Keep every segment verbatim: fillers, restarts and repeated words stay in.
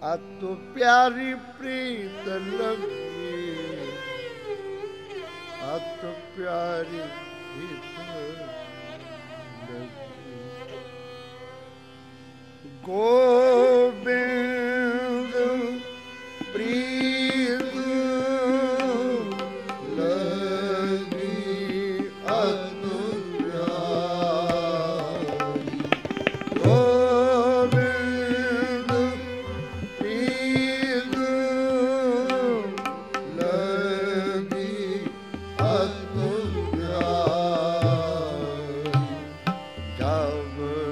अत प्यारी प्रीत लगी, अत प्यारी प्रीत लगी। गोविंद प्रीत लगी, अत प्यारी। गोविंद प्रीत लगी, अत प्यारी। जब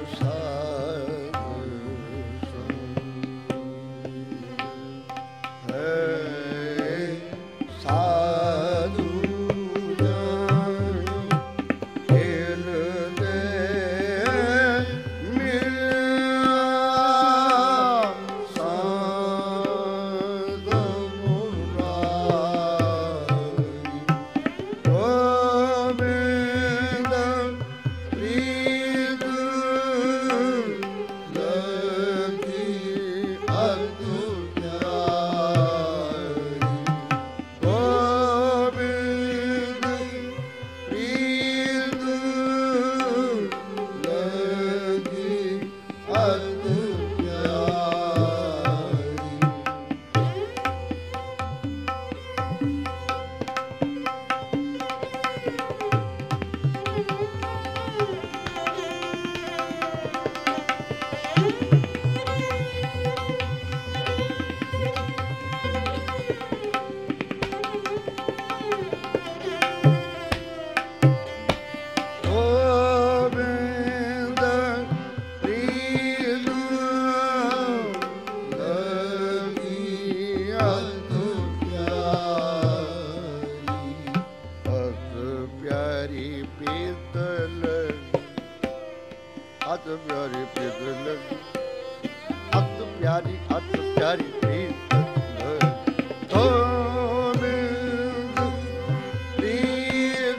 अत प्यारी प्रीत लगी, अत प्यारी अत प्यारी प्रीत लगी। गोविंद प्रीत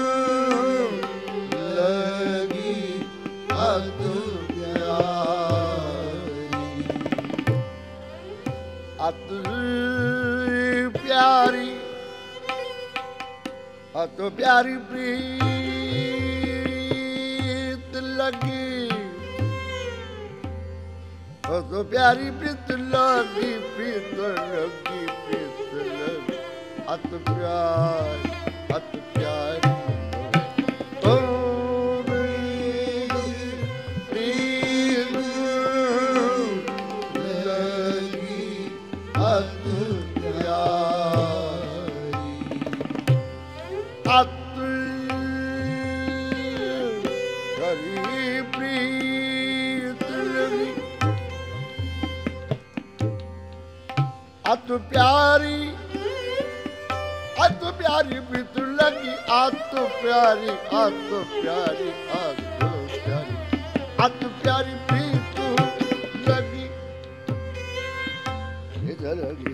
लगी, अत प्यारी। अत प्यारी अत प्यारी प्रीत लगी, अत प्यारी प्रीत लगी, प्रीत लगी, प्रीत लगी, अत प्यारी अत प्यारी। गोविंद प्रीत लगी, अत प्यारी। अत प्यारी प्रीत लगी, अत प्यारी अत प्यारी प्रीत लगी, अत प्यारी अत प्यारी अत प्यारी। अत प्यारी प्रीत लगी, लगी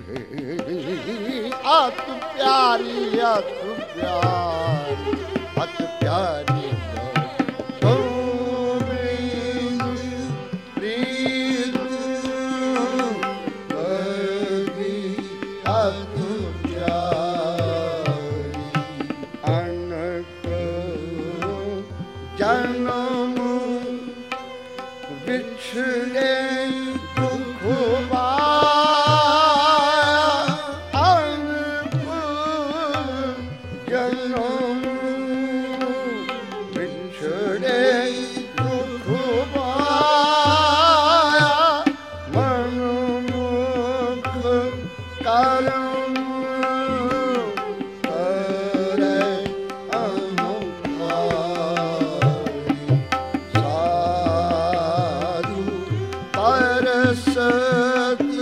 अत प्यारी अत प्यारी अत प्यारी। जन्म बिछड़े दुख पाया, जन्म बिछड़े दुख पाया, मन मुख कर्म करे साधु परसत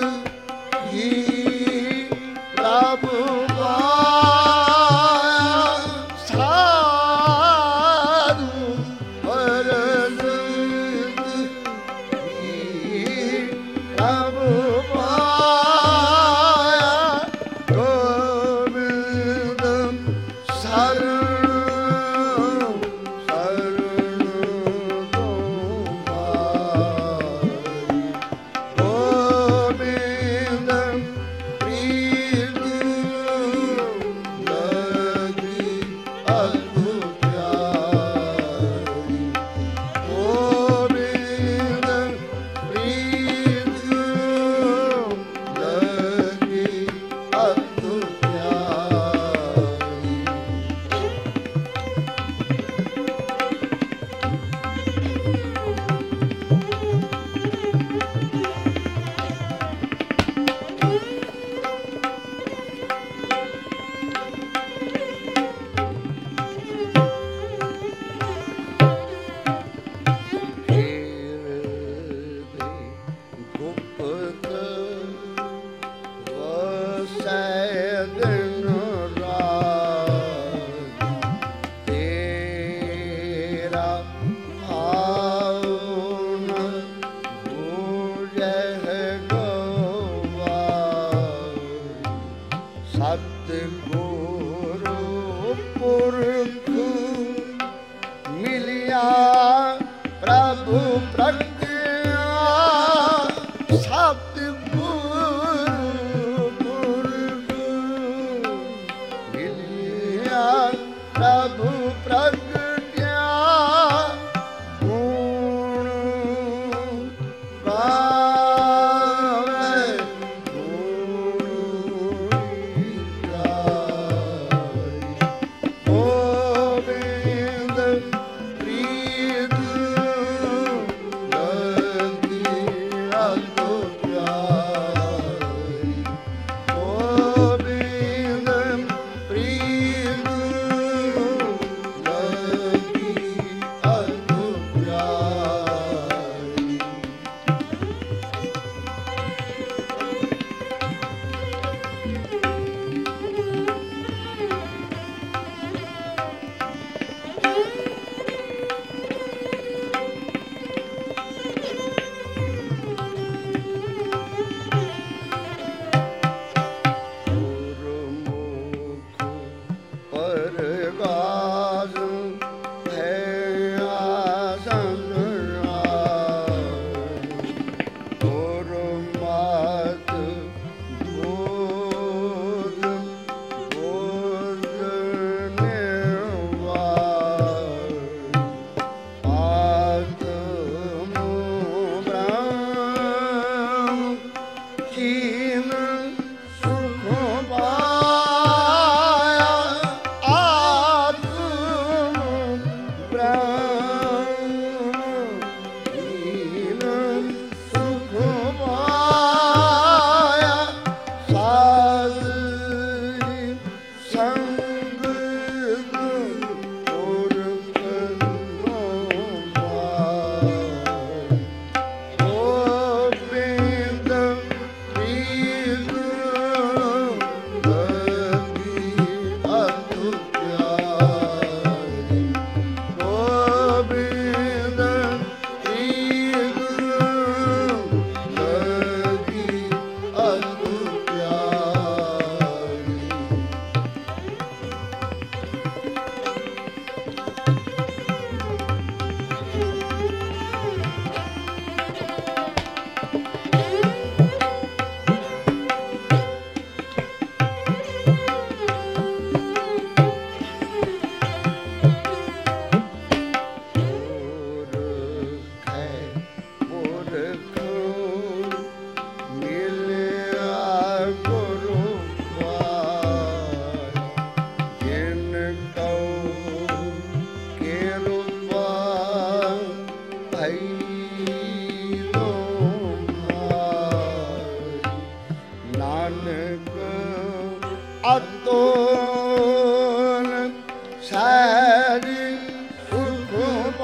ਅਤੁਲ ਸਹਿਜੀ ਸੁਖ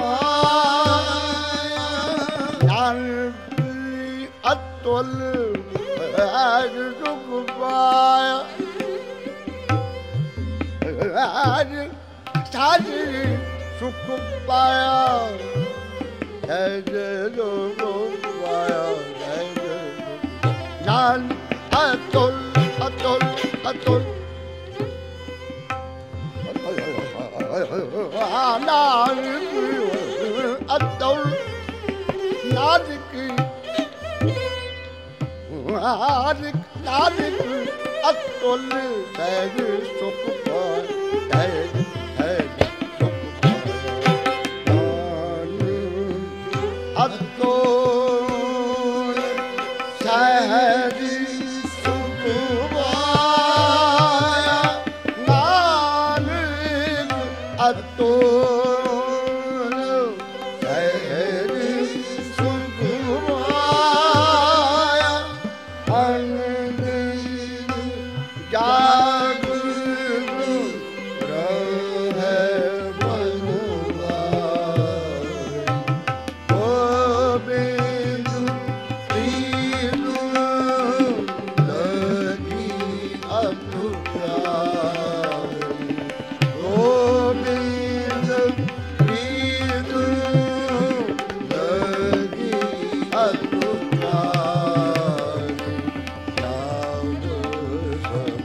ਪਾਇਆ ਨਾਨਕ ਅਤੁਲ ਸਹਿਜੀ ਸੁਖ ਪਾਇਆ ਅੱਜ ਸਾਜੀ ਸੁਖ ਪਾਇਆ ਜੈ ਜੈ ਲੋਕ ਪਾਇਆ ਜੈ ਜੈ ਨਾਨਕ ਅਤੁਲ ਅਤੁਲ ਅਤੁਲ ਨਾਨਕ ਅਤੁਲ ਨਾਨਕ ਨਾਨਕ ਨਾਨਕ ਅਤੁਲ ਸਹਿਜ ਸੁਖ ਪਾਇਆ ਜੈ ਜੈ ਸੁਖ ਪਾਇਆ ਅਤੁਲ ਸਹਿਜ ਸੁਖ ਪਾਇਆ ਨਾਨਕ ਅਤੁਲ ਸਹਿਜ ਸੁਖ ਪਾਇਆ ਅਨੰਦ ਜਾਗੁ ਰਹੇ ਮਨੁਆ ਗੋਬਿੰਦ ਪ੍ਰੀਤ ਲਗੀ ਅਤੁਪਿਆਰੀ ਗੋਬਿੰਦ ਪ੍ਰੀਤ ਲਗੀ ਅਤੁਪਿਆਰੀ ਨਾਮ ਸਤਿ